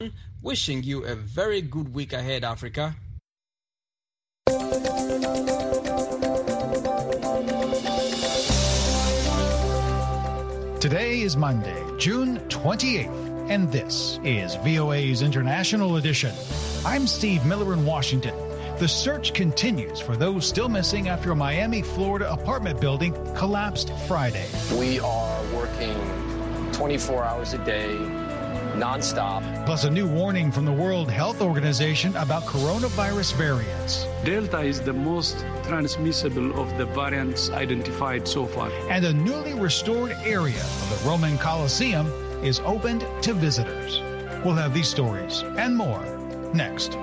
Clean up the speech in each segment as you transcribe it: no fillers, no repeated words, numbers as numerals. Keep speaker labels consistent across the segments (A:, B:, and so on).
A: Wishing you a very good week ahead, Africa.
B: Today is Monday, June 28th, and this is VOA's International Edition. I'm Steve Miller in Washington. The search continues for those still missing after a Miami, Florida apartment building collapsed Friday.
C: We are working 24 hours a day, nonstop.
B: Plus a new warning from the World Health Organization about coronavirus variants.
D: Delta is the most transmissible of the variants identified so far.
B: And a newly restored area of the Roman Colosseum is opened to visitors. We'll have these stories and more next.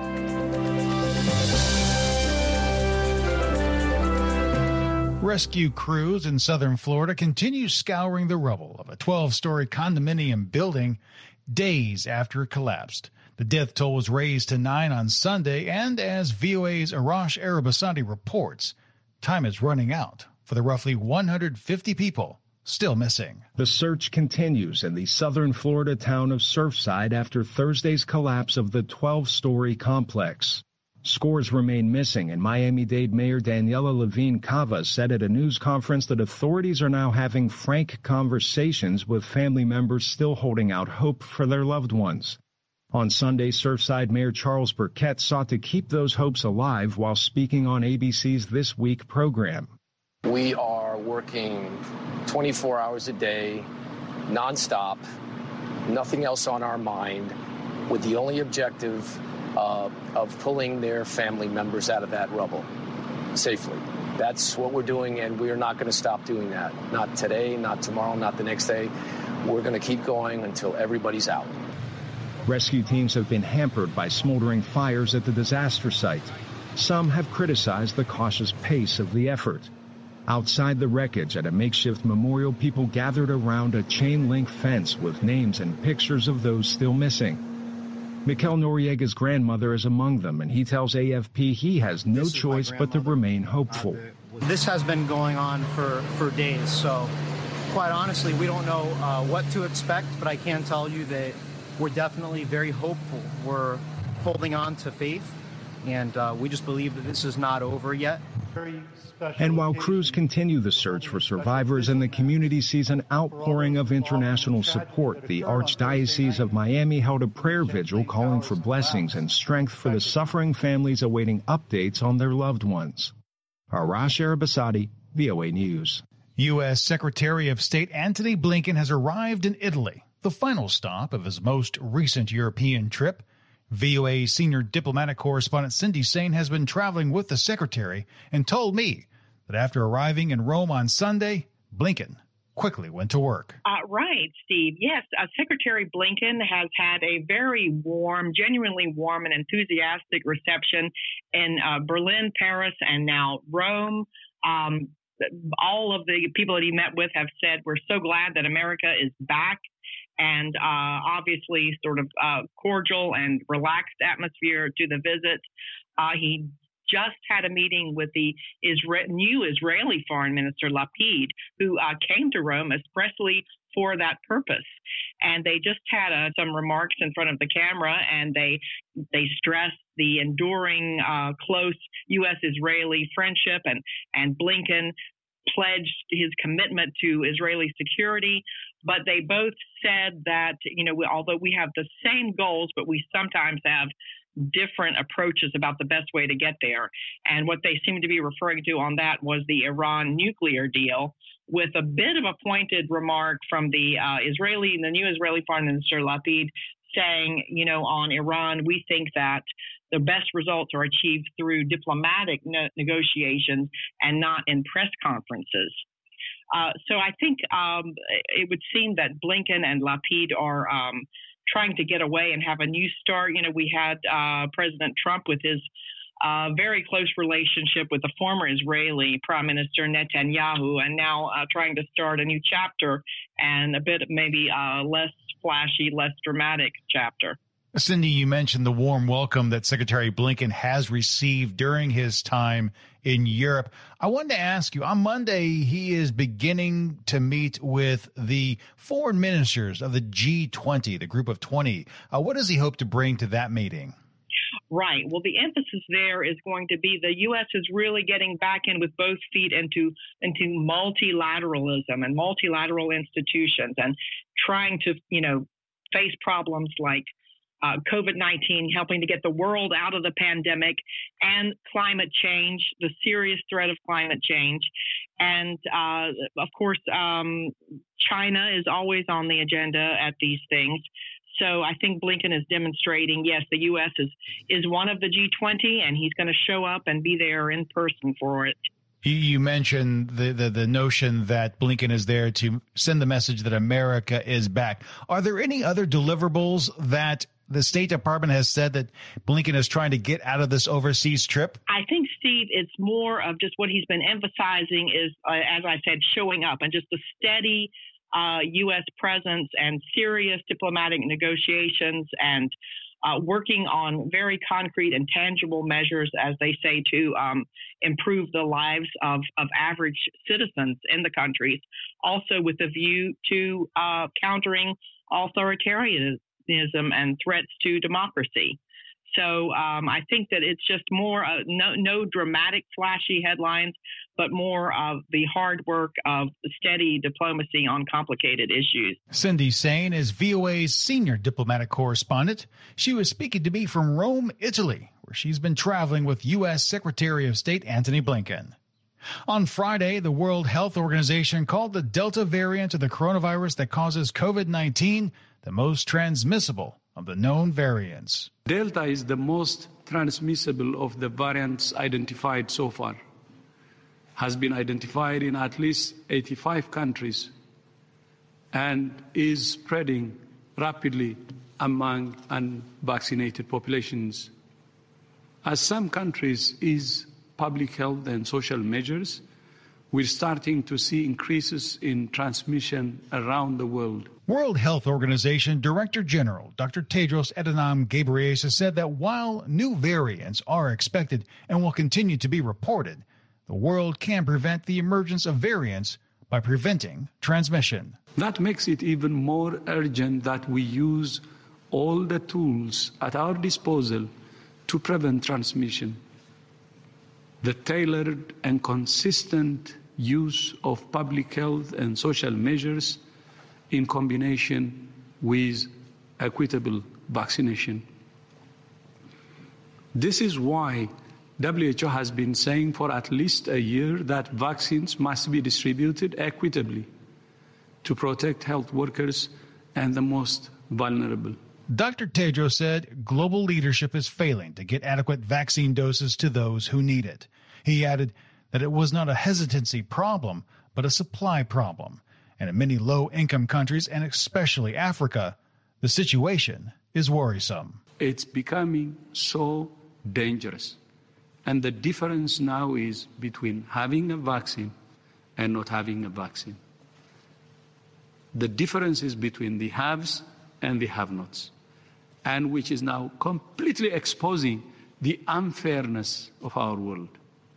B: Rescue crews in southern Florida continue scouring the rubble of a 12-story condominium building days after it collapsed. The death toll was raised to 9 on Sunday, and as VOA's Arash Arabasadi reports, time is running out for the roughly 150 people still missing.
E: The search continues in the southern Florida town of Surfside after Thursday's collapse of the 12-story complex. Scores remain missing, and Miami-Dade Mayor Daniela Levine Cava said at a news conference that authorities are now having frank conversations with family members still holding out hope for their loved ones. On Sunday, Surfside Mayor Charles Burkett sought to keep those hopes alive while speaking on ABC's This Week program.
C: We are working 24 hours a day, nonstop, nothing else on our mind, with the only objective of pulling their family members out of that rubble safely. That's what we're doing, and we are not going to stop doing that. Not today, not tomorrow, not the next day. We're going to keep going until everybody's out.
E: Rescue teams have been hampered by smoldering fires at the disaster site. Some have criticized the cautious pace of the effort. Outside the wreckage at a makeshift memorial, people gathered around a chain-link fence with names and pictures of those still missing. Mikel Noriega's grandmother is among them, and he tells AFP he has no choice but to remain hopeful.
F: This has been going on for days, so quite honestly, we don't know what to expect, but I can tell you that we're definitely very hopeful. We're holding on to faith, and we just believe that this is not over yet.
E: And while crews continue the search for survivors and the community sees an outpouring of international support, the Archdiocese of Miami held a prayer vigil calling for blessings and strength for the suffering families awaiting updates on their loved ones. Arash Arabasadi, VOA News.
B: U.S. Secretary of State Antony Blinken has arrived in Italy, the final stop of his most recent European trip. VOA senior diplomatic correspondent Cindy Sain has been traveling with the secretary and told me that after arriving in Rome on Sunday, Blinken quickly went to work.
G: Right, Steve. Yes, Secretary Blinken has had a very warm, genuinely warm and enthusiastic reception in Berlin, Paris, and now Rome. All of the people that he met with have said, we're so glad that America is back. And obviously sort of cordial and relaxed atmosphere to the visit. He just had a meeting with the new Israeli Foreign Minister Lapid, who came to Rome expressly for that purpose. And they just had some remarks in front of the camera, and they stressed the enduring close U.S.-Israeli friendship, and Blinken pledged his commitment to Israeli security. But they both said that, although we have the same goals, but we sometimes have different approaches about the best way to get there. And what they seem to be referring to on that was the Iran nuclear deal, with a bit of a pointed remark from the new Israeli Foreign Minister Lapid saying, on Iran, we think that the best results are achieved through diplomatic negotiations and not in press conferences. So I think it would seem that Blinken and Lapid are trying to get away and have a new start. We had President Trump with his very close relationship with the former Israeli Prime Minister Netanyahu, and now trying to start a new chapter and a bit maybe less flashy, less dramatic chapter.
B: Cindy, you mentioned the warm welcome that Secretary Blinken has received during his time in Europe. I wanted to ask you, on Monday, he is beginning to meet with the foreign ministers of the G20, the group of 20. What does he hope to bring to that meeting?
G: Right. Well, the emphasis there is going to be the U.S. is really getting back in with both feet into multilateralism and multilateral institutions and trying to, face problems like COVID-19, helping to get the world out of the pandemic, and climate change, the serious threat of climate change. And, of course, China is always on the agenda at these things. So I think Blinken is demonstrating, yes, the U.S. is one of the G20, and he's going to show up and be there in person for it.
B: You mentioned the notion that Blinken is there to send the message that America is back. Are there any other deliverables that the State Department has said that Blinken is trying to get out of this overseas trip?
G: I think, Steve, it's more of just what he's been emphasizing is, as I said, showing up and just the steady U.S. presence and serious diplomatic negotiations and working on very concrete and tangible measures, as they say, to improve the lives of average citizens in the countries, also with a view to countering authoritarianism and threats to democracy. So I think that it's just more no dramatic, flashy headlines, but more of the hard work of steady diplomacy on complicated issues.
B: Cindy Sain is VOA's senior diplomatic correspondent. She was speaking to me from Rome, Italy, where she's been traveling with U.S. Secretary of State Antony Blinken. On Friday, the World Health Organization called the Delta variant of the coronavirus that causes COVID-19 the most transmissible of the known variants.
D: Delta is the most transmissible of the variants identified so far. Has been identified in at least 85 countries and is spreading rapidly among unvaccinated populations. As some countries ease public health and social measures, we're starting to see increases in transmission around the world.
B: World Health Organization Director General Dr. Tedros Adhanom Ghebreyesus said that while new variants are expected and will continue to be reported, the world can prevent the emergence of variants by preventing transmission.
D: That makes it even more urgent that we use all the tools at our disposal to prevent transmission. The tailored and consistent use of public health and social measures in combination with equitable vaccination. This is why WHO has been saying for at least a year that vaccines must be distributed equitably to protect health workers and the most vulnerable.
B: Dr. Tedros said global leadership is failing to get adequate vaccine doses to those who need it. He added that it was not a hesitancy problem, but a supply problem. And in many low-income countries, and especially Africa, the situation is worrisome.
D: It's becoming so dangerous. And the difference now is between having a vaccine and not having a vaccine. The difference is between the haves and the have-nots, and which is now completely exposing the unfairness of our world,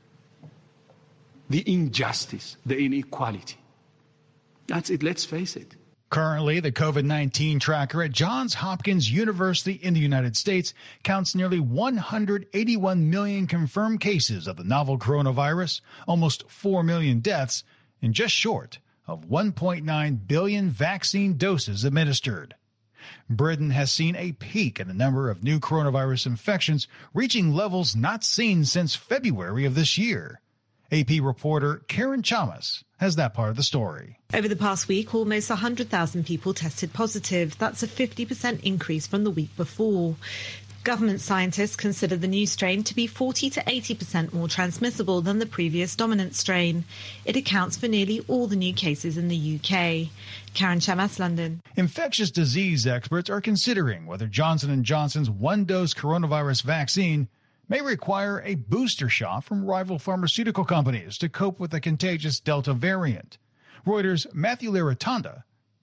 D: the injustice, the inequality. That's it, let's face it.
B: Currently, the COVID-19 tracker at Johns Hopkins University in the United States counts nearly 181 million confirmed cases of the novel coronavirus, almost 4 million deaths, and just short of 1.9 billion vaccine doses administered. Britain has seen a peak in the number of new coronavirus infections, reaching levels not seen since February of this year. AP reporter Karen Chamas has that part of the story.
H: Over the past week, almost 100,000 people tested positive. That's a 50% increase from the week before. Government scientists consider the new strain to be 40 to 80% more transmissible than the previous dominant strain. It accounts for nearly all the new cases in the UK. Karen Chamas, London.
B: Infectious disease experts are considering whether Johnson & Johnson's one-dose coronavirus vaccine may require a booster shot from rival pharmaceutical companies to cope with the contagious Delta variant. Reuters' Matthew Liratonda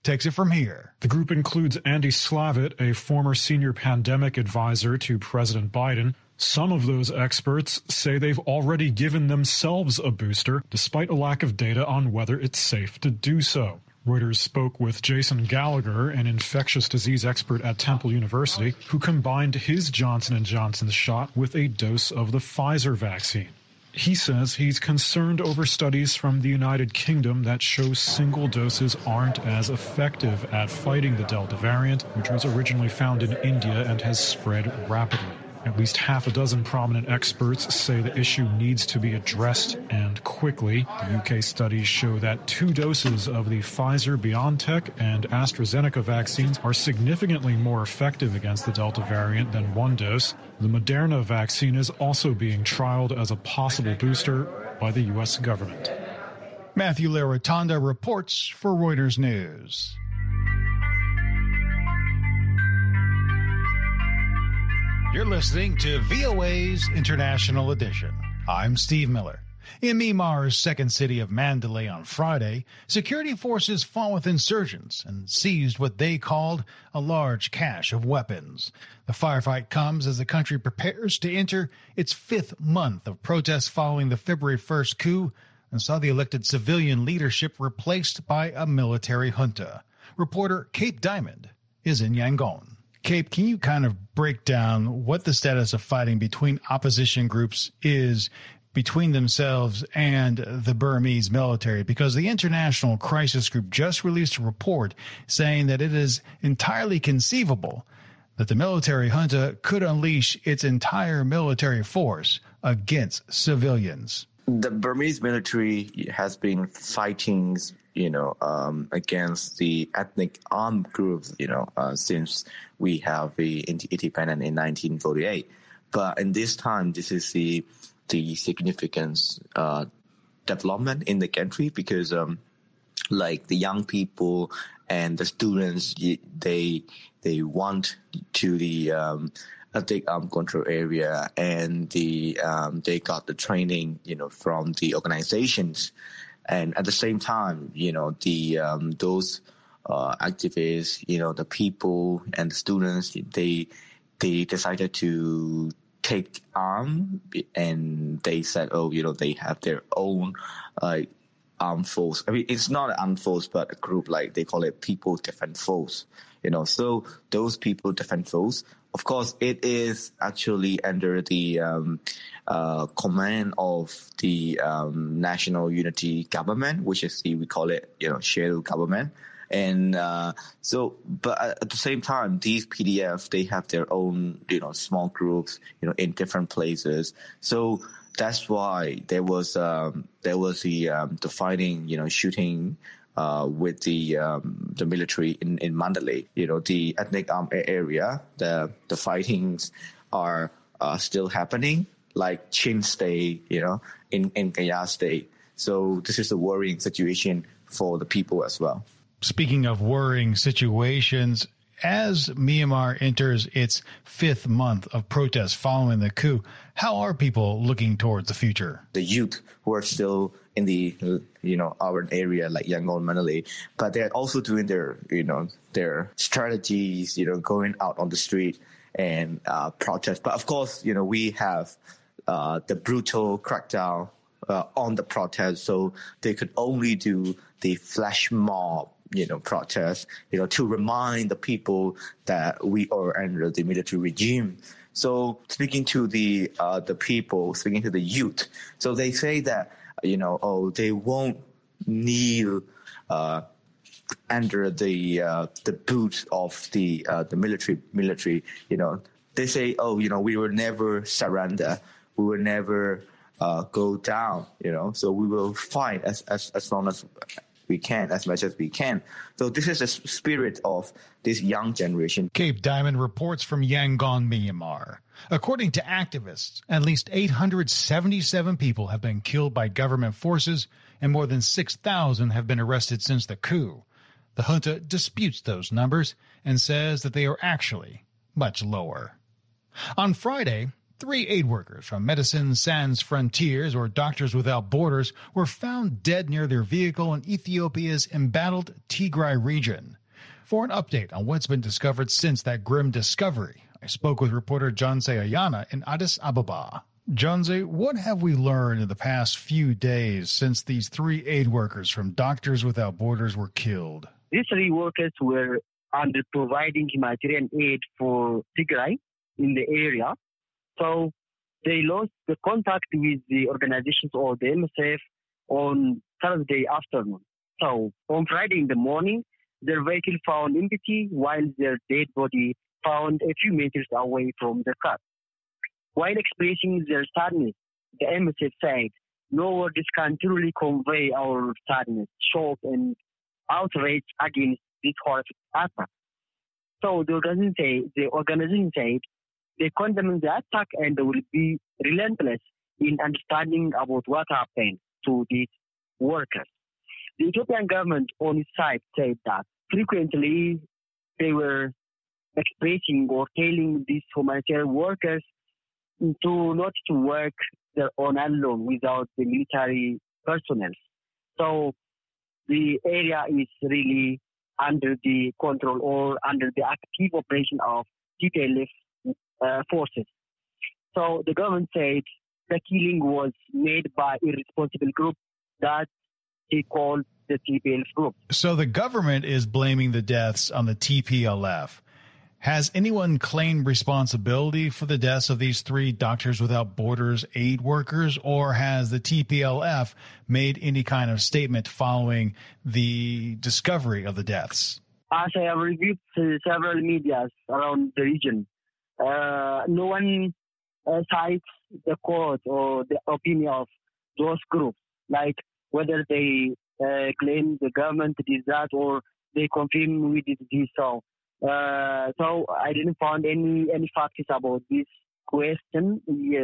B: takes it from here.
I: The group includes Andy Slavitt, a former senior pandemic advisor to President Biden. Some of those experts say they've already given themselves a booster, despite a lack of data on whether it's safe to do so. Reuters spoke with Jason Gallagher, an infectious disease expert at Temple University, who combined his Johnson & Johnson shot with a dose of the Pfizer vaccine. He says he's concerned over studies from the United Kingdom that show single doses aren't as effective at fighting the Delta variant, which was originally found in India and has spread rapidly. At least half a dozen prominent experts say the issue needs to be addressed and quickly. The UK studies show that 2 doses of the Pfizer-BioNTech and AstraZeneca vaccines are significantly more effective against the Delta variant than 1 dose. The Moderna vaccine is also being trialed as a possible booster by the U.S. government.
B: Matthew Larotonda reports for Reuters News. You're listening to VOA's International Edition. I'm Steve Miller. In Myanmar's second city of Mandalay on Friday, security forces fought with insurgents and seized what they called a large cache of weapons. The firefight comes as the country prepares to enter its 5th month of protests following the February 1st coup and saw the elected civilian leadership replaced by a military junta. Reporter Cape Diamond is in Yangon. Cape, can you kind of break down what the status of fighting between opposition groups is between themselves and the Burmese military? Because the International Crisis Group just released a report saying that it is entirely conceivable that the military junta could unleash its entire military force against civilians.
J: The Burmese military has been fighting against the ethnic armed groups, since we have the independence in 1948. But in this time, this is the significant development in the country because, like the young people and the students, they want to the ethnic armed control area, and they got the training, from the organizations. And at the same time, those activists, the people and the students, they decided to take arm, and they said, they have their own armed force. I mean, it's not an armed force, but a group, like they call it People Defense Force. So those People Defense Force, of course, it is actually under the command of the National Unity Government, which is we call it, shadow government. And but at the same time, these PDF, they have their own, small groups, in different places. So that's why there was the fighting, shooting with the military in Mandalay. The ethnic armed area, the fightings are still happening, like Chin State, in Gaya State. So this is a worrying situation for the people as well.
B: Speaking of worrying situations, as Myanmar enters its 5th month of protests following the coup, how are people looking towards the future?
J: The youth who are still in the, our area like Yangon, Mandalay, but they're also doing their, their strategies, going out on the street and protest. But of course, we have the brutal crackdown on the protest, so they could only do the flash mob protest, to remind the people that we are under the military regime. So speaking to the people, speaking to the youth, so they say that, they won't kneel under the boot of the military. They say, we will never surrender. We will never go down. So we will fight as long as we can, as much as we can. So this is the spirit of this young generation.
B: Cape Diamond reports from Yangon, Myanmar. According to activists, at least 877 people have been killed by government forces and more than 6,000 have been arrested since the coup. The junta disputes those numbers and says that they are actually much lower. On Friday, 3 aid workers from Medicines Sans Frontières, or Doctors Without Borders, were found dead near their vehicle in Ethiopia's embattled Tigray region. For an update on what's been discovered since that grim discovery, I spoke with reporter Jonze Ayana in Addis Ababa. Jonze, what have we learned in the past few days since these 3 aid workers from Doctors Without Borders were killed?
K: These 3 workers were under providing humanitarian aid for Tigray in the area. So they lost the contact with the organizations or the MSF on Thursday afternoon. So on Friday in the morning, their vehicle found empty while their dead body found a few meters away from the car. While expressing their sadness, the MSF said, "No words can truly convey our sadness, shock, and outrage against this horrific attack." So the organization said they condemn the attack and they will be relentless in understanding about what happened to these workers. The Ethiopian government on its side said that frequently they were expressing or telling these humanitarian workers to not to work their own alone without the military personnel. So the area is really under the control or under the active operation of TPLF forces. So the government said the killing was made by a irresponsible group that they called the TPLF group.
B: So the government is blaming the deaths on the TPLF. Has anyone claimed responsibility for the deaths of these 3 Doctors Without Borders aid workers, or has the TPLF made any kind of statement following the discovery of the deaths?
K: As I have reviewed several medias around the region, no one cites the cause or the opinion of those groups, like whether they claim the government did that or they confirm we did this. So I didn't find any facts about this question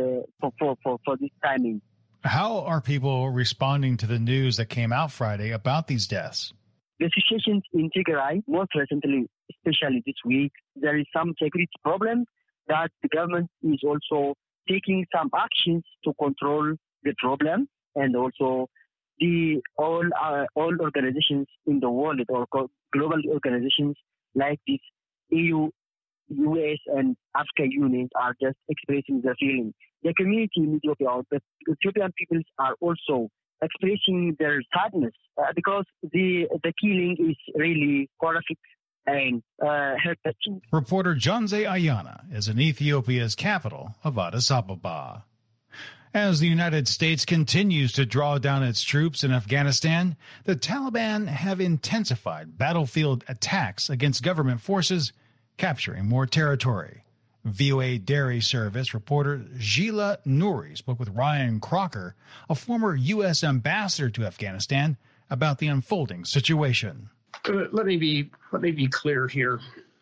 K: for this timing.
B: How are people responding to the news that came out Friday about these deaths?
K: The situation in Tigray, most recently, especially this week, there is some security problems that the government is also taking some actions to control the problem, and also all organizations in the world or global organizations like this EU, US, and African Union are just expressing their feelings. The community in Ethiopia, the Ethiopian peoples are also expressing their sadness because the killing is really horrific and heart-touching.
B: Reporter Jonze Ayana is in Ethiopia's capital of Addis Ababa. As the United States continues to draw down its troops in Afghanistan, the Taliban have intensified battlefield attacks against government forces, capturing more territory. VOA Dairy Service reporter Gila Nouri spoke with Ryan Crocker, a former U.S. ambassador to Afghanistan, about the unfolding situation.
L: Let me be clear here.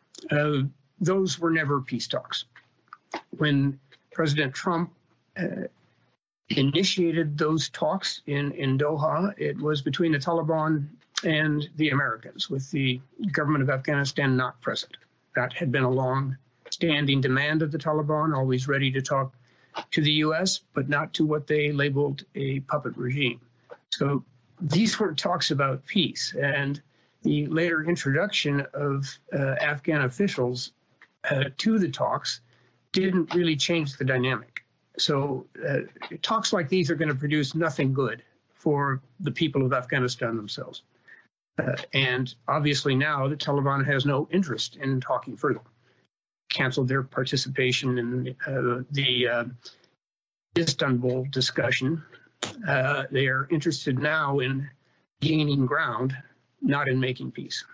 L: Those were never peace talks. When President Trump initiated those talks in Doha, it was between the Taliban and the Americans, with the government of Afghanistan not present. That had been a long-standing demand of the Taliban, always ready to talk to the U.S., but not to what they labeled a puppet regime. So these were talks about peace, and the later introduction of Afghan officials to the talks didn't really change the dynamic. So talks like these are going to produce nothing good for the people of Afghanistan themselves. And obviously now the Taliban has no interest in talking further. Canceled their participation in the Istanbul discussion. They are interested now in gaining ground, not in making peace.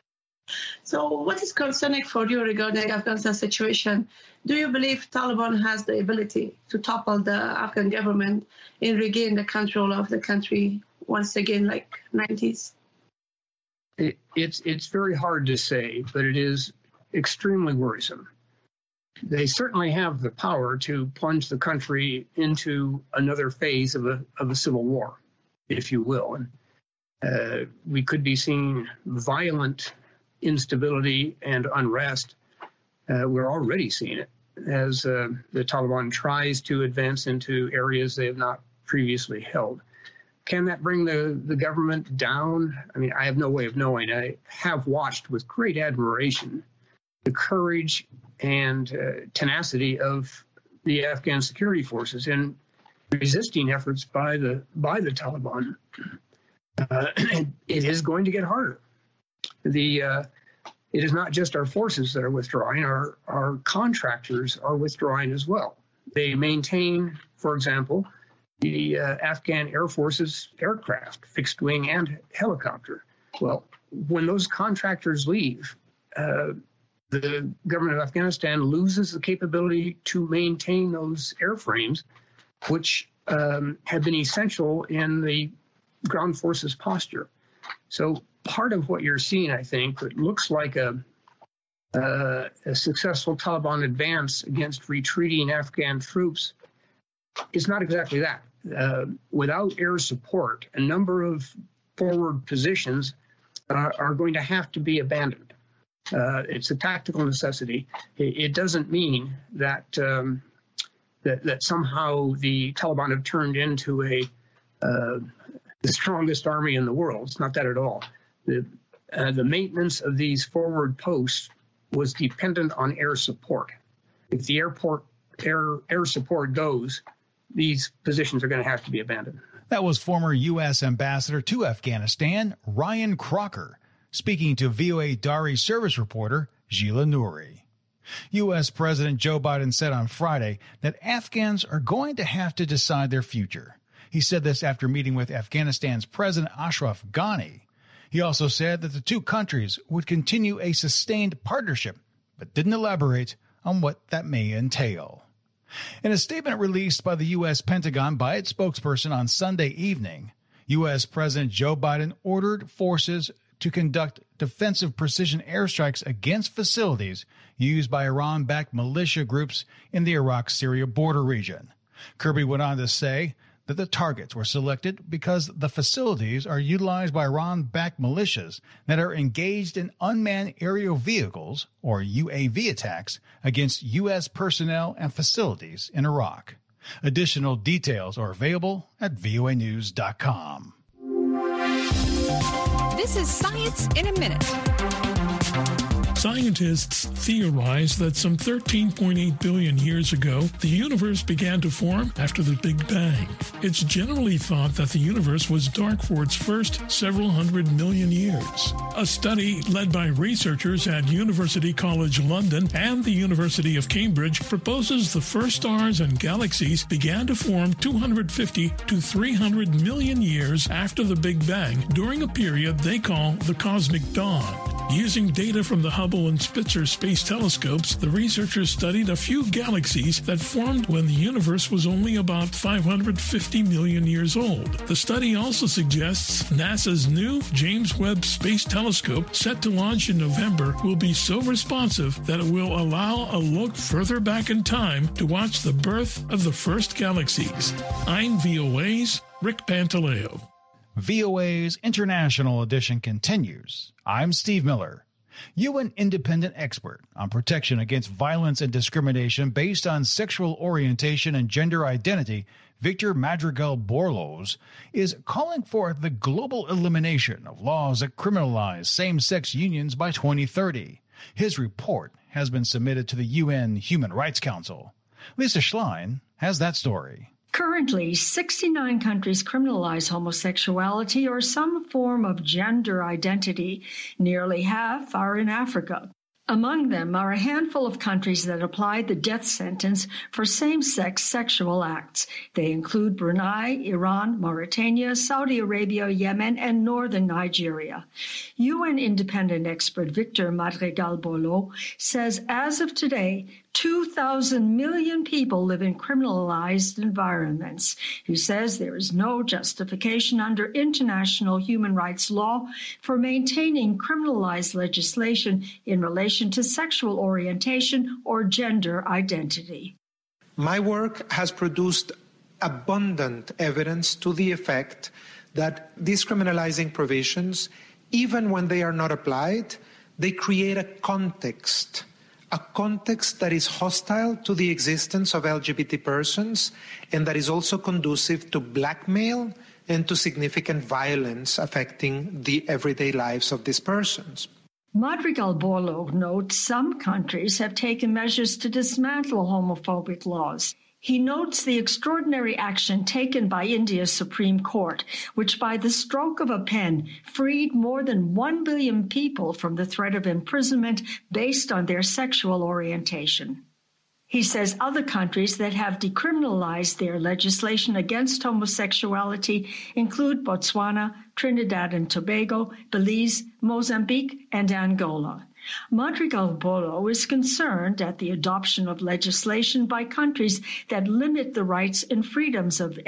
M: So what is concerning for you regarding Afghanistan situation? Do you believe Taliban has the ability to topple the Afghan government and regain the control of the country once again, like 90s?
L: It's very hard to say, but it is extremely worrisome. They certainly have the power to plunge the country into another phase of a civil war, if you will. And we could be seeing violent instability and unrest. We're already seeing it as the Taliban tries to advance into areas they have not previously held. Can that bring the government down? I mean, I have no way of knowing. I have watched with great admiration the courage and tenacity of the Afghan security forces in resisting efforts by the Taliban. It is going to get harder. It is not just our forces that are withdrawing. Our contractors are withdrawing as well. They maintain, for example, the Afghan Air Force's aircraft, fixed wing and helicopter. Well, when those contractors leave, the government of Afghanistan loses the capability to maintain those airframes, which have been essential in the ground forces posture. So part of what you're seeing, I think, that looks like a successful Taliban advance against retreating Afghan troops is not exactly that. Without air support, a number of forward positions are going to have to be abandoned. It's a tactical necessity. It doesn't mean that that somehow the Taliban have turned into the strongest army in the world. It's not that at all. The maintenance of these forward posts was dependent on air support. If the air support goes, these positions are going to have to be abandoned.
B: That was former U.S. Ambassador to Afghanistan, Ryan Crocker, speaking to VOA Dari service reporter Gila Nouri. U.S. President Joe Biden said on Friday that Afghans are going to have to decide their future. He said this after meeting with Afghanistan's President Ashraf Ghani. He also said that the two countries would continue a sustained partnership, but didn't elaborate on what that may entail. In a statement released by the U.S. Pentagon by its spokesperson on Sunday evening, U.S. President Joe Biden ordered forces to conduct defensive precision airstrikes against facilities used by Iran-backed militia groups in the Iraq-Syria border region. Kirby went on to say that the targets were selected because the facilities are utilized by Iran-backed militias that are engaged in unmanned aerial vehicles, or UAV, attacks against U.S. personnel and facilities in Iraq. Additional details are available at voanews.com.
N: This is Science in a Minute.
O: Scientists theorize that some 13.8 billion years ago, the universe began to form after the Big Bang. It's generally thought that the universe was dark for its first several hundred million years. A study led by researchers at University College London and the University of Cambridge proposes the first stars and galaxies began to form 250 to 300 million years after the Big Bang during a period they call the Cosmic Dawn. Using data from the Hubble and Spitzer space telescopes, the researchers studied a few galaxies that formed when the universe was only about 550 million years old. The study also suggests NASA's new James Webb Space Telescope, set to launch in November, will be so responsive that it will allow a look further back in time to watch the birth of the first galaxies. I'm VOA's Rick Pantaleo.
B: VOA's International Edition continues. I'm Steve Miller. UN independent expert on protection against violence and discrimination based on sexual orientation and gender identity, Victor Madrigal-Borloz, is calling for the global elimination of laws that criminalize same-sex unions by 2030. His report has been submitted to the UN Human Rights Council. Lisa Schlein has that story.
P: Currently, 69 countries criminalize homosexuality or some form of gender identity. Nearly half are in Africa. Among them are a handful of countries that apply the death sentence for same-sex sexual acts. They include Brunei, Iran, Mauritania, Saudi Arabia, Yemen, and northern Nigeria. UN independent expert Victor Madrigal-Borloz says as of today, 2,000 million people live in criminalized environments. He says there is no justification under international human rights law for maintaining criminalized legislation in relation to sexual orientation or gender identity.
Q: My work has produced abundant evidence to the effect that these criminalizing provisions, even when they are not applied, they create a context that is hostile to the existence of LGBT persons and that is also conducive to blackmail, and to significant violence affecting the everyday lives of these persons.
P: Madrigal Bolo notes some countries have taken measures to dismantle homophobic laws. He notes the extraordinary action taken by India's Supreme Court, which by the stroke of a pen freed more than 1 billion people from the threat of imprisonment based on their sexual orientation. He says other countries that have decriminalized their legislation against homosexuality include Botswana, Trinidad and Tobago, Belize, Mozambique, and Angola. Madrigal Bolo is concerned at the adoption of legislation by countries that limit the rights and freedoms of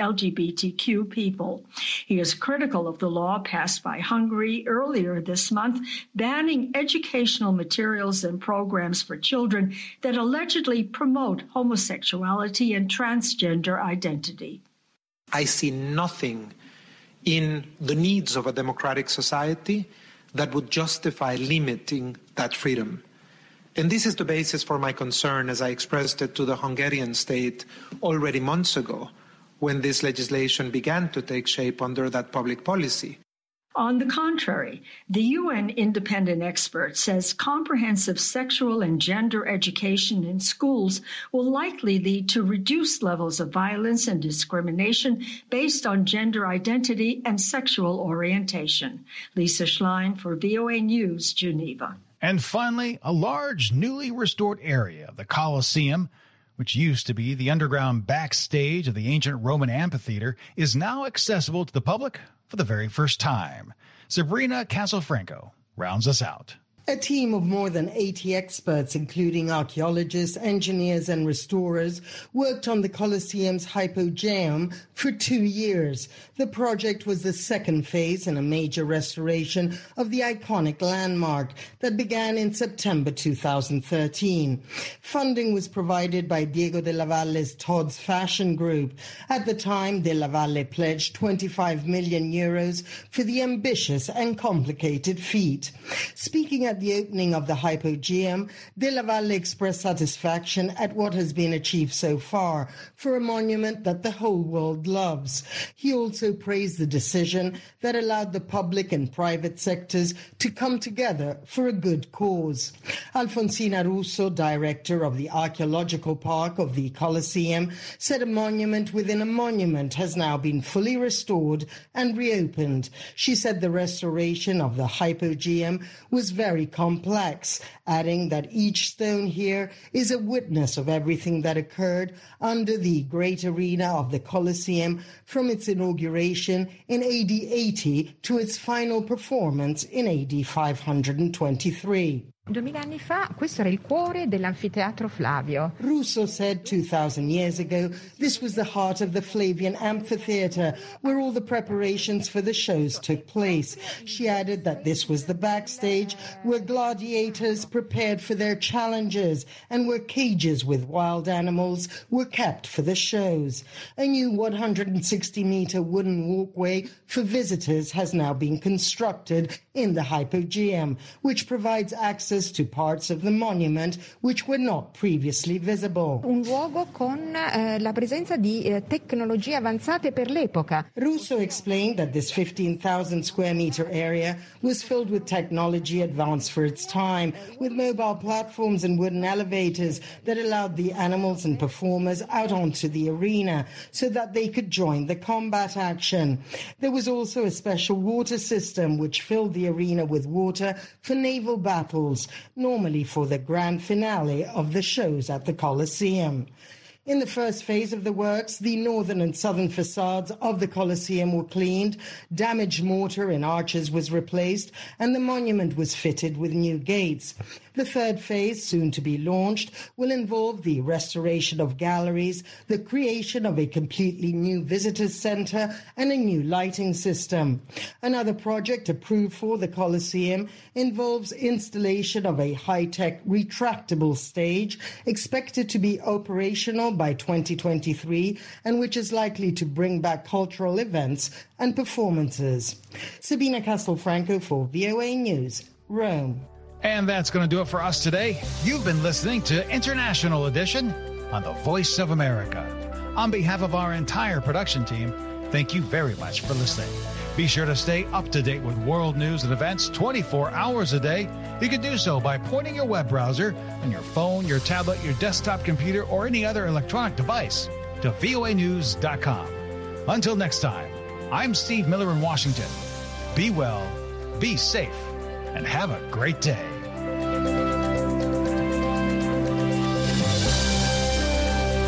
P: LGBTQ people. He is critical of the law passed by Hungary earlier this month, banning educational materials and programs for children that allegedly promote homosexuality and transgender identity.
Q: I see nothing in the needs of a democratic society that would justify limiting that freedom. And this is the basis for my concern as I expressed it to the Hungarian state already months ago when this legislation began to take shape under that public policy.
P: On the contrary, the UN independent expert says comprehensive sexual and gender education in schools will likely lead to reduced levels of violence and discrimination based on gender identity and sexual orientation. Lisa Schlein for VOA News, Geneva.
B: And finally, a large, newly restored area of the Colosseum, which used to be the underground backstage of the ancient Roman amphitheater, is now accessible to the public for the very first time. Sabrina Castelfranco rounds us out.
R: A team of more than 80 experts, including archaeologists, engineers and restorers, worked on the Colosseum's hypogeum for 2 years. The project was the second phase in a major restoration of the iconic landmark that began in September 2013. Funding was provided by Diego de la Valle's Todd's Fashion Group. At the time, de la Valle pledged 25 million euros for the ambitious and complicated feat. Speaking at the opening of the hypogeum, de la Valle expressed satisfaction at what has been achieved so far for a monument that the whole world loves. He also praised the decision that allowed the public and private sectors to come together for a good cause. Alfonsina Russo, director of the Archaeological Park of the Colosseum, said a monument within a monument has now been fully restored and reopened. She said the restoration of the hypogeum was very complex, adding that each stone here is a witness of everything that occurred under the great arena of the Colosseum from its inauguration in AD 80 to its final performance in AD 523.
S: 2000 anni fa questo era il cuore dell'anfiteatro Flavio.
R: Russo said 2,000 years ago this was the heart of the Flavian amphitheater where all the preparations for the shows took place. She added that this was the backstage where gladiators prepared for their challenges and where cages with wild animals were kept for the shows. A new 160-meter wooden walkway for visitors has now been constructed in the hypogeum, which provides access to parts of the monument which were not previously visible.
S: Un luogo con la presenza di tecnologie avanzate per l'epoca.
R: Russo explained that this 15,000 square meter area was filled with technology advanced for its time, with mobile platforms and wooden elevators that allowed the animals and performers out onto the arena so that they could join the combat action. There was also a special water system which filled the arena with water for naval battles, normally for the grand finale of the shows at the Colosseum. In the first phase of the works, the northern and southern facades of the Colosseum were cleaned, damaged mortar in arches was replaced, and the monument was fitted with new gates. The third phase, soon to be launched, will involve the restoration of galleries, the creation of a completely new visitors center, and a new lighting system. Another project approved for the Colosseum involves installation of a high-tech retractable stage expected to be operational by 2023 and which is likely to bring back cultural events and performances. Sabina Castelfranco for VOA News, Rome.
B: And that's going to do it for us today. You've been listening to International Edition on the Voice of America. On behalf of our entire production team, Thank you very much for listening. Be sure to stay up to date with world news and events 24 hours a day. You can do so by pointing your web browser on your phone, your tablet, your desktop computer, or any other electronic device to voanews.com. Until next time, I'm Steve Miller in Washington. Be well, be safe, and have a great day.